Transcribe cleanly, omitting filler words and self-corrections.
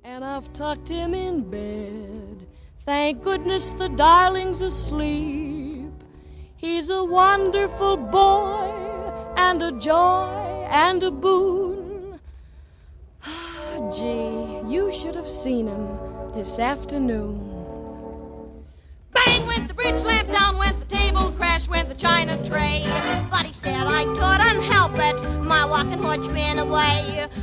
and I've tucked him in bed. Thank goodness the darling's asleep. He's a wonderful boy and a joy and a boon. Gee, you should have seen him this afternoon. Bang went the bridge lamp, down went the table, crash went the china tray. But he said I couldn't help it, my walking horse been away.